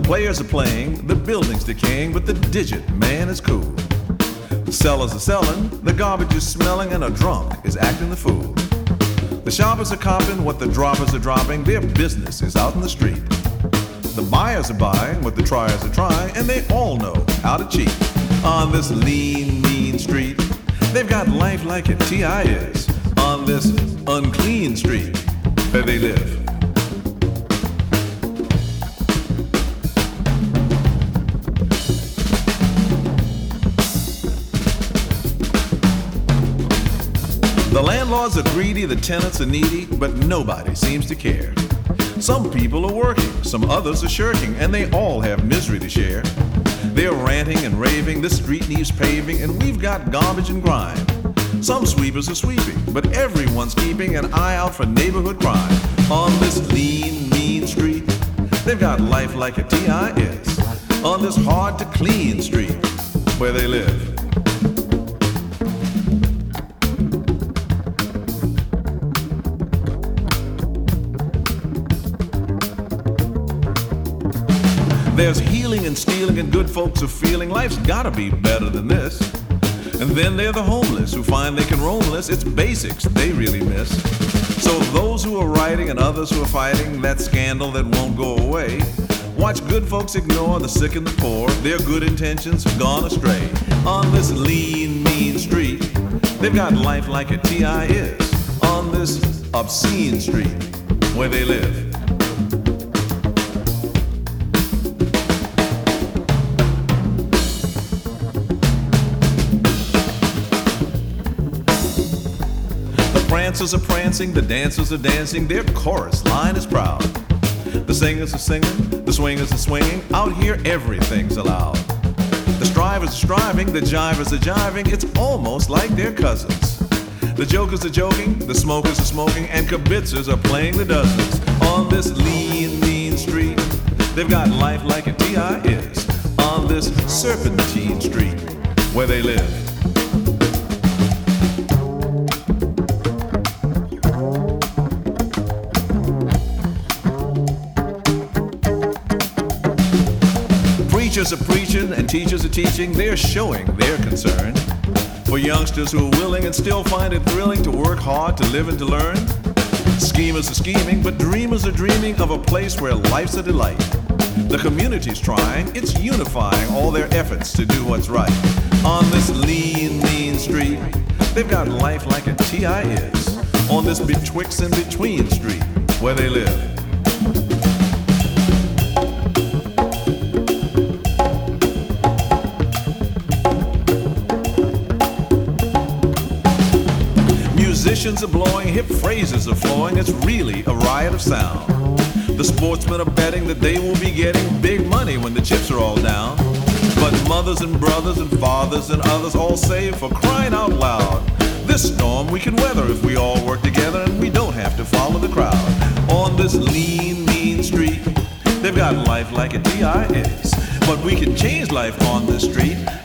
players are playing, the building's decaying, but the digit man is cool. The sellers are selling, the garbage is smelling, and a drunk is acting the fool. The shoppers are copping what the droppers are dropping, their business is out in the street. The buyers are buying what the triers are trying, and they all know how to cheat. On this lean, mean street, they've got life like it T.I. is. On this unclean street where they live. The landlords are greedy, the tenants are needy, but nobody seems to care. Some people are working, some others are shirking, and they all have misery to share. They're ranting and raving, the street needs paving, and we've got garbage and grime. Some sweepers are sweeping, but everyone's keeping an eye out for neighborhood crime. On this lean, mean street, they've got life like a T.I. is. On this hard to clean street where they live. There's healing and stealing, and good folks are feeling life's gotta be better than this. And then there are the homeless who find they can roam less. It's basics they really miss. So those who are writing and others who are fighting that scandal that won't go away, watch good folks ignore the sick and the poor. Their good intentions have gone astray. On this lean, mean street, they've got life like a T.I. is. On this obscene street where they live. The prancers are prancing, the dancers are dancing, their chorus line is proud. The singers are singing, the swingers are swinging, out here everything's allowed. The strivers are striving, the jivers are jiving, it's almost like they're cousins. The jokers are joking, the smokers are smoking, and kibitzers are playing the dozens. On this lean, mean street, they've got life like a T.I. is. On this serpentine street where they live. Preachers are preaching and teachers are teaching, they're showing their concern for youngsters who are willing and still find it thrilling to work hard, to live and to learn. Schemers are scheming, but dreamers are dreaming of a place where life's a delight. The community's trying, it's unifying all their efforts to do what's right. On this lean, mean street, they've got life like a T.I. is. On this betwixt and between street where they live. Musicians are blowing, hip phrases are flowing, it's really a riot of sound. The sportsmen are betting that they will be getting big money when the chips are all down. But mothers and brothers and fathers and others all say, for crying out loud, this storm we can weather if we all work together and we don't have to follow the crowd. On this lean, mean street, they've got life like a T.I. is. But we can change life on this street